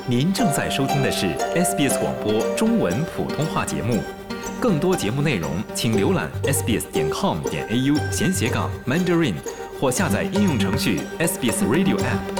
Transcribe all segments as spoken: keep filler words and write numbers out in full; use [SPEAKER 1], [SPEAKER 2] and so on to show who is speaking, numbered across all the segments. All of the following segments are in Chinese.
[SPEAKER 1] 您正在收听的是 S B S 广播中文普通话节目，更多节目内容请浏览 s b s 点 com 点 a u 闲斜杠 Mandarin 或下载应用程序 S B S Radio App。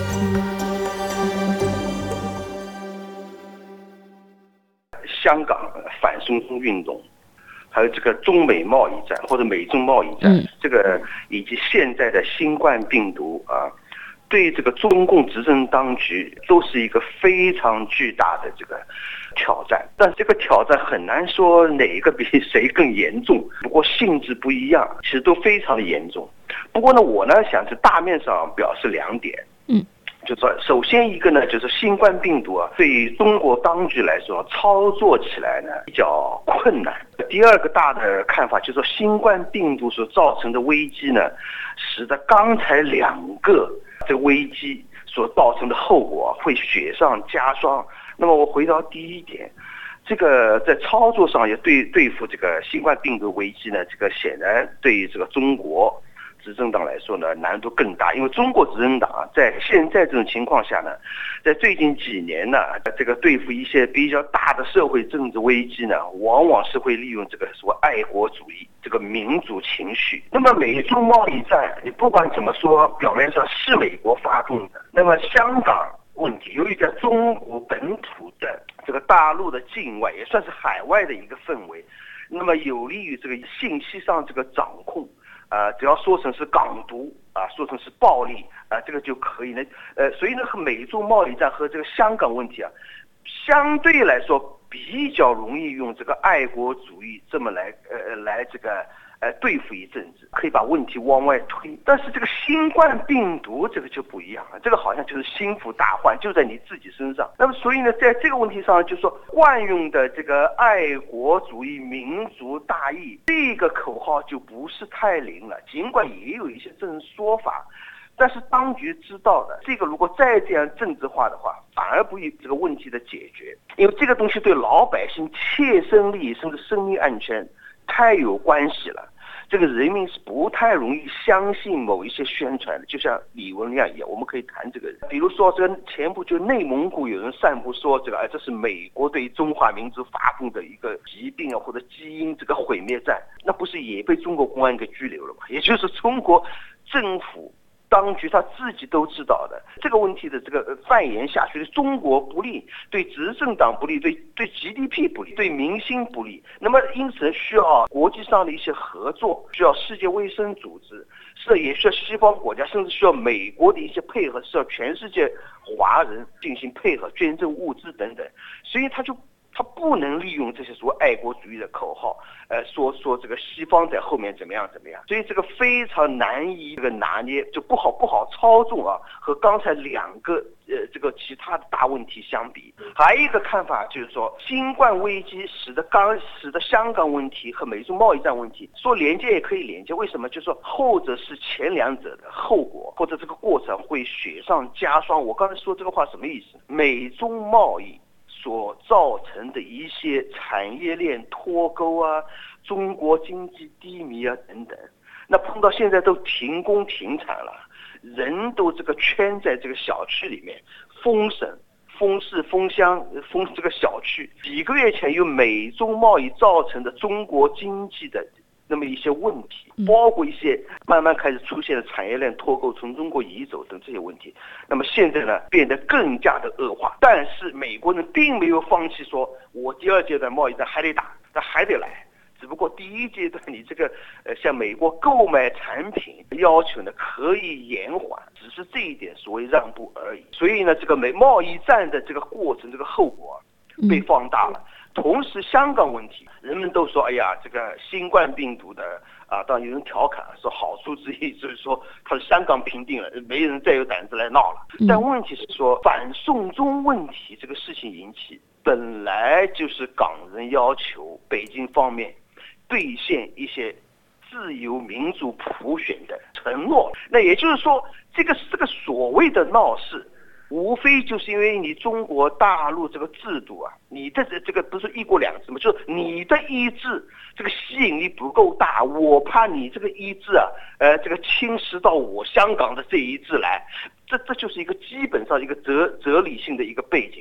[SPEAKER 2] 香港反送中运动，还有这个中美贸易战或者美中贸易战，嗯、这个以及现在的新冠病毒啊。对这个中共执政当局都是一个非常巨大的这个挑战，但这个挑战很难说哪个比谁更严重，不过性质不一样，其实都非常的严重。不过呢，我呢想是大面上表示两点，嗯，就说首先一个呢，就是新冠病毒啊，对于中国当局来说操作起来呢比较困难。第二个大的看法就是说，新冠病毒所造成的危机呢，使得刚才两个这个危机所造成的后果会雪上加霜。那么我回到第一点，这个在操作上也对对付这个新冠病毒危机呢，这个显然对于这个中国执政党来说呢难度更大，因为中国执政党啊，在现在这种情况下呢，在最近几年呢，这个对付一些比较大的社会政治危机呢，往往是会利用这个所谓爱国主义这个民主情绪。那么美中贸易战，你不管怎么说，表面上是美国发动的，那么香港问题，由于在中国本土的这个大陆的境外，也算是海外的一个氛围，那么有利于这个信息上这个掌控。呃，只要说成是港独啊，说成是暴力啊，这个就可以呢。呃，所以呢，和美中贸易战和这个香港问题啊，相对来说比较容易用这个爱国主义这么来呃来这个呃对付一阵子，可以把问题往外推。但是这个新冠病毒这个就不一样了，这个好像就是心腹大患，就在你自己身上。那么所以呢，在这个问题上，就是说惯用的这个爱国主义、民族大义这个口号就不是太灵了。尽管也有一些这种说法，但是当局知道的，这个如果再这样政治化的话，反而不利这个问题的解决，因为这个东西对老百姓切身利益甚至生命安全太有关系了。这个人民是不太容易相信某一些宣传的，就像李文亮一样，我们可以谈这个。比如说，这个前不久内蒙古有人散布说这个，哎，这是美国对中华民族发动的一个疾病啊或者基因这个毁灭战，那不是也被中国公安给拘留了吗？也就是中国政府当局他自己都知道的，这个问题的这个蔓延下去，对中国不利，对执政党不利，对对 G D P 不利，对民心不利。那么因此需要国际上的一些合作，需要世界卫生组织，是也需要西方国家，甚至需要美国的一些配合，需要全世界华人进行配合，捐赠物资等等。所以他就他不能利用这些所谓爱国主义的口号，呃，说说这个西方在后面怎么样怎么样，所以这个非常难以这个拿捏，就不好不好操纵啊。和刚才两个呃这个其他的大问题相比，还有一个看法就是说，新冠危机使得刚使得香港问题和美中贸易战问题说连接也可以连接，为什么？就是说后者是前两者的后果，或者这个过程会雪上加霜。我刚才说这个话什么意思？美中贸易所造成的一些产业链脱钩啊，中国经济低迷啊等等，那碰到现在都停工停产了，人都这个圈在这个小区里面，封省、封市、封乡、封这个小区。几个月前有美中贸易造成的中国经济的那么一些问题，包括一些慢慢开始出现的产业链脱钩、从中国移走等这些问题，那么现在呢变得更加的恶化。但是美国人并没有放弃，说我第二阶段贸易战还得打，那还得来，只不过第一阶段你这个呃向美国购买产品要求呢可以延缓，只是这一点所谓让步而已。所以呢，这个美贸易战的这个过程，这个后果被放大了。同时香港问题，人们都说哎呀，这个新冠病毒的啊，当然有人调侃说好处之一就是说它是香港平定了，没人再有胆子来闹了。但问题是说反送中问题这个事情引起，本来就是港人要求北京方面兑现一些自由民主普选的承诺。那也就是说，这个这个所谓的闹事，无非就是因为你中国大陆这个制度啊，你的这个不是一国两制吗？就是你的意志这个吸引力不够大，我怕你这个意志啊，呃，这个侵蚀到我香港的这一致来，这这就是一个基本上一个哲哲理性的一个背景。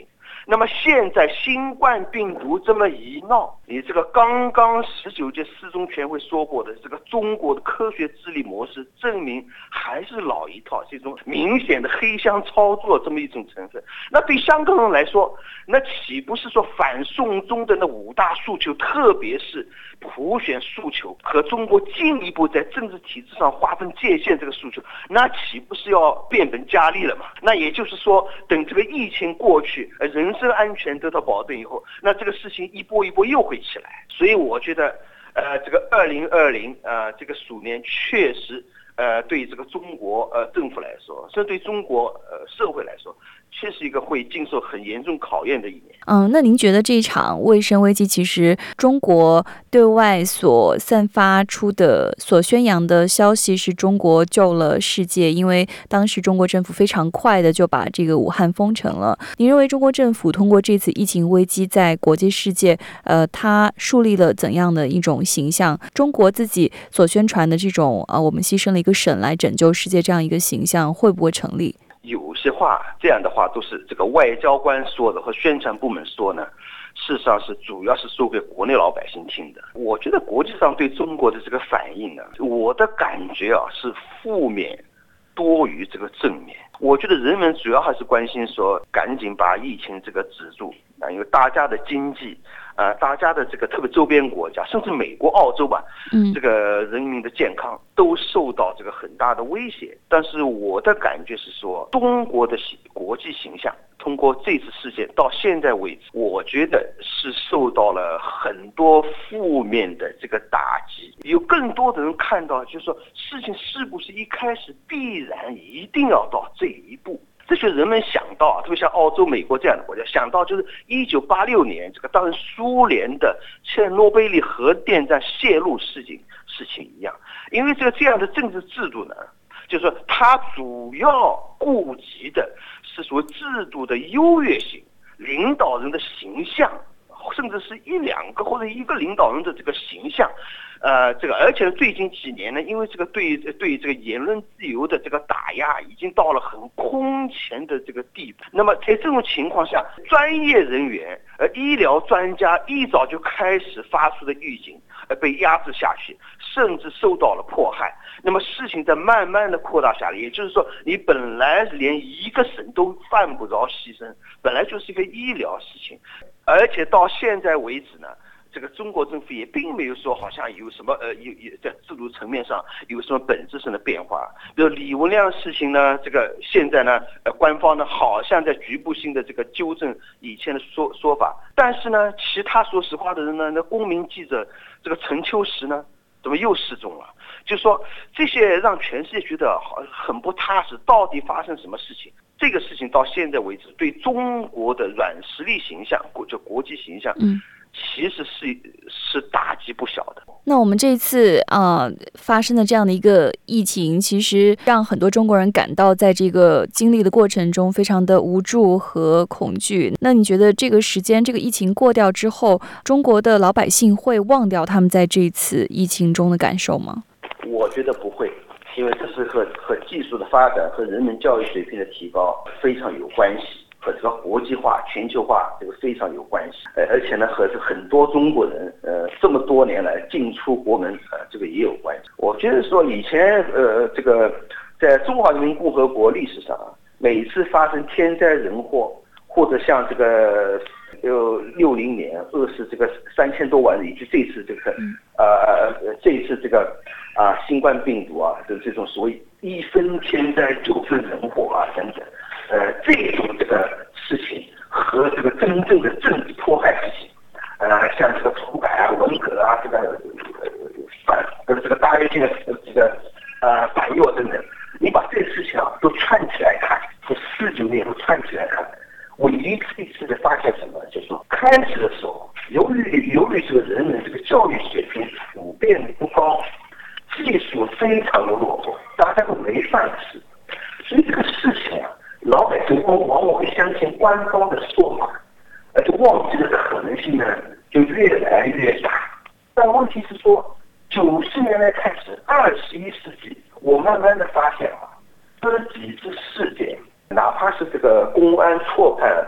[SPEAKER 2] 那么现在新冠病毒这么一闹，你这个刚刚十九届四中全会说过的这个中国的科学治理模式，证明还是老一套，这种明显的黑箱操作这么一种成分。那对香港人来说，那岂不是说反送中的那五大诉求，特别是普选诉求和中国进一步在政治体制上划分界限这个诉求，那岂不是要变本加厉了嘛？那也就是说，等这个疫情过去，人身安全得到保证以后，那这个事情一波一波又会起来。所以我觉得，呃，这个二零二零呃这个鼠年确实，呃，对这个中国呃政府来说，甚至对中国呃社会来说，确实一个会经受很严重考验的一年。
[SPEAKER 3] 嗯，那您觉得这场卫生危机，其实中国对外所散发出的、所宣扬的消息是中国救了世界，因为当时中国政府非常快的就把这个武汉封城了。您认为中国政府通过这次疫情危机在国际世界，呃，它树立了怎样的一种形象？中国自己所宣传的这种呃，我们牺牲了一个省来拯救世界这样一个形象，会不会成立？
[SPEAKER 2] 有些话，这样的话都是这个外交官说的和宣传部门说呢，事实上是主要是说给国内老百姓听的。我觉得国际上对中国的这个反应呢，我的感觉啊是负面多于这个正面。我觉得人们主要还是关心说，赶紧把疫情这个止住啊，因为大家的经济。呃，大家的这个特别周边国家，甚至美国、澳洲吧，嗯，这个人民的健康都受到这个很大的威胁。但是我的感觉是说，中国的国际形象通过这次事件到现在为止，我觉得是受到了很多负面的这个打击。有更多的人看到，就是说事情是不是一开始必然一定要到这一步？这些人们想到，特别像澳洲、美国这样的国家，想到就是一九八六年这个当时苏联的切尔诺贝利核电站泄露事情事情一样，因为这个这样的政治制度呢，就是说它主要顾及的是所谓制度的优越性、领导人的形象，甚至是一两个或者一个领导人的这个形象。呃，这个而且最近几年呢，因为这个对对这个言论自由的这个打压已经到了很空前的这个地步。那么在这种情况下，专业人员、呃医疗专家一早就开始发出的预警，呃被压制下去，甚至受到了迫害。那么事情在慢慢的扩大下来，也就是说，你本来连一个省都犯不着牺牲，本来就是一个医疗事情，而且到现在为止呢。这个中国政府也并没有说好像有什么呃有有在制度层面上有什么本质性的变化。比如李文亮事情呢，这个现在呢，呃官方呢好像在局部性的这个纠正以前的说说法，但是呢，其他说实话的人呢，那公民记者这个陈秋实呢，怎么又失踪了？就是说这些让全世界觉得好很不踏实，到底发生什么事情？这个事情到现在为止，对中国的软实力形象，或者国际形象，嗯。其实是是打击不小的。
[SPEAKER 3] 那我们这次呃发生的这样的一个疫情，其实让很多中国人感到在这个经历的过程中非常的无助和恐惧。那你觉得这个时间，这个疫情过掉之后，中国的老百姓会忘掉他们在这次疫情中的感受吗？
[SPEAKER 2] 我觉得不会，因为这是和和技术的发展和人们教育水平的提高非常有关系。和这个国际化、全球化这个非常有关系，呃，而且呢，和很多中国人，呃，这么多年来进出国门，呃，这个也有关系。我觉得说以前，呃，这个在中华人民共和国历史上，每次发生天灾人祸，或者像这个有六零年饿死这个三千多万人，以及这次这个，呃，这一次这个啊新冠病毒啊的这种所谓一分天灾九分人祸啊等等。呃，这种这个事情和这个真正的政治迫害事情，呃，像这个土改啊、文革啊、这个呃反呃这个大跃进的这个呃反右等等，你把这个事情啊都串起来看，这四九年都串起来看，我一次一次的发现什么，就是说开始的时候，由于由于这个人们这个教育水平普遍不高，技术非常的落后，大家都没饭吃，所以这个事情啊。老百姓往往会相信官方的说法，而且忘记的可能性呢就越来越大。但问题是说，九十年代开始，二十一世纪，我慢慢的发现啊，这几次事件，哪怕是这个公安错判，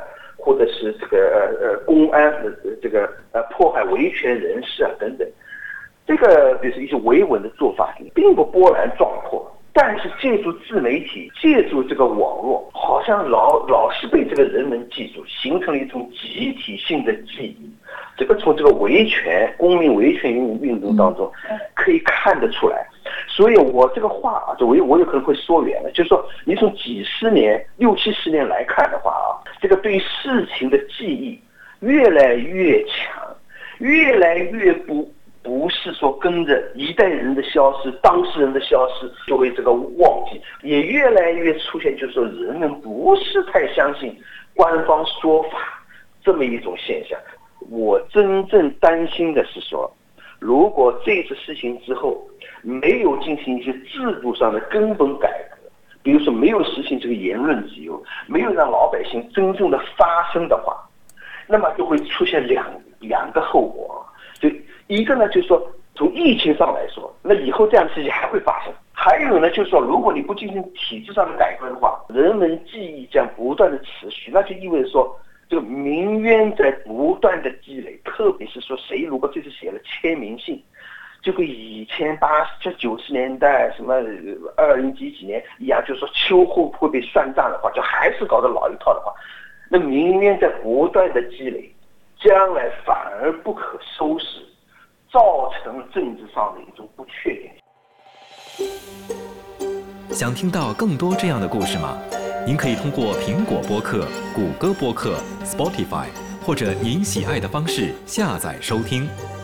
[SPEAKER 2] 或者是这个呃呃公安的这个呃迫害维权人士啊等等，这个就是一些维稳的做法，并不波澜壮阔。但是借助自媒体，借助这个网络，好像老老是被这个人们记住，形成了一种集体性的记忆。这个从这个维权、公民维权运运动当中可以看得出来。所以我这个话啊，我我有可能会说远了，就是说，你从几十年、六七十年来看的话啊，这个对于事情的记忆越来越强，越来越不。不是说跟着一代人的消失，当事人的消失就会这个忘记，也越来越出现，就是说人们不是太相信官方说法这么一种现象。我真正担心的是说，如果这次事情之后没有进行一些制度上的根本改革，比如说没有实行这个言论自由，没有让老百姓真正的发声的话，那么就会出现两两个后果。就一个呢，就是说从疫情上来说，那以后这样的事情还会发生。还有呢，就是说如果你不进行体制上的改革的话，人们记忆将不断的持续，那就意味着说这个民冤在不断的积累。特别是说谁如果这次写了签名信，就跟以前八十就九十年代什么二零几几年一样，就是说秋后会被算账的话，就还是搞得老一套的话，那民冤在不断的积累，将来反而不可收拾，造成政治上的一种不确定性。
[SPEAKER 1] 想听到更多这样的故事吗？您可以通过苹果播客、谷歌播客、Spotify 或者您喜爱的方式下载收听。